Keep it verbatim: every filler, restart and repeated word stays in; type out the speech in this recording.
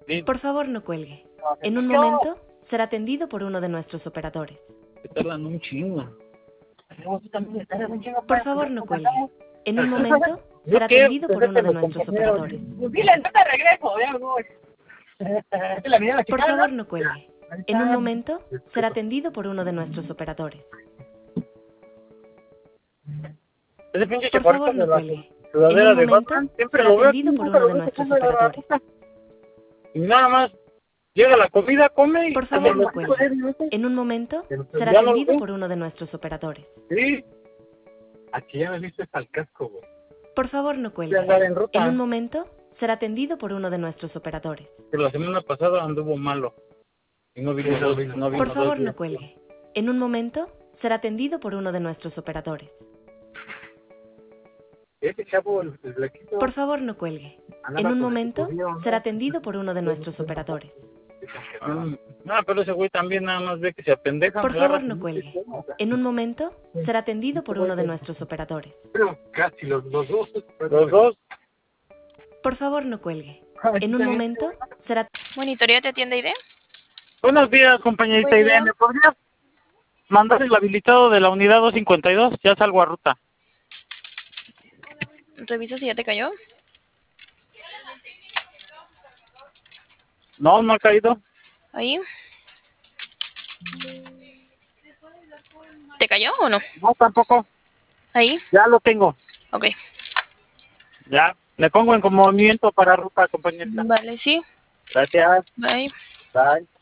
Sí. Por favor, no cuelgue. En un momento será atendido por uno de nuestros operadores. Se tardan un chingo. Por favor, no cuelgue. En un momento ¿Yo será qué? atendido por uno de nuestros operadores. Dile, no te regreso, ya voy. La vida la Por chicana. favor, no cuelgue. En un momento será atendido por uno de nuestros operadores. Ese pinche Por chaparrito favor, de no la cuelgue. En sudadera un de momento Batman, siempre será lo veo atendido aquí, por nunca uno lo de veo nuestros echando de la operadores. ruta. Y nada más, llega la comida, come y... Por favor, no cuelgue. En un momento será ¿Ya no lo atendido ves? por uno de nuestros operadores. Sí. Aquí ya me viste al casco, güey. Por favor, no De cuelgue. andar en ruta. En un momento será atendido por uno de nuestros operadores. Pero la semana pasada anduvo malo. Y no vino dos, no vino Por dos favor, días. no cuelgue. En un momento será atendido por uno de nuestros operadores. Ese chavo, el, el flaquito, Por favor, no cuelgue. En un momento será atendido por uno de nuestros operadores. Ah, no, pero ese güey también nada más ve que se apendeja. Por agarra favor, su no pinche cuelgue. estómago. En un momento será atendido por uno de nuestros operadores. Pero casi los, los dos. Los dos. Por favor, no cuelgue. En un momento será... Monitoría te atiende I D. Buenos días, compañerita Buen I D. día. ¿Me podrías mandar el habilitado de la unidad doscientos cincuenta y dos? Ya salgo a ruta. Revisa si ya te cayó. No, no ha caído. Ahí. ¿Te cayó o no? No, tampoco. Ahí. Ya lo tengo. Ok. Ya. Me pongo en movimiento para ruta, compañerita. Vale, sí. Gracias. Bye. Bye.